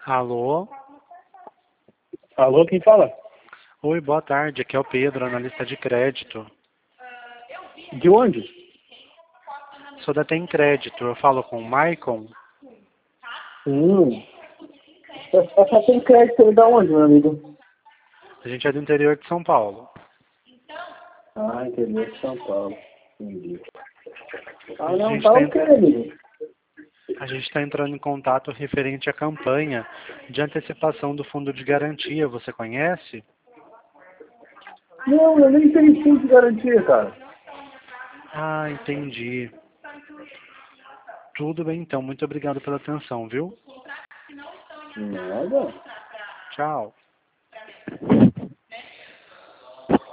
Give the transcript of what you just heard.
Alô? Alô, quem fala? Oi, boa tarde. Aqui é o Pedro, analista de crédito. De onde? Sou da Tem Crédito. Eu falo com o Maicon. Essa tem crédito da onde, meu amigo? A gente é do interior de São Paulo. Ah, interior de São Paulo. Entendi. Ah, A não, gente tá tá, ok, amigo. a gente está entrando em contato referente à campanha de antecipação do fundo de garantia. Você conhece? Não, eu nem tenho fundo de garantia, cara. Ah, entendi. Tudo bem então. Muito obrigado pela atenção, viu? Nada. Tchau.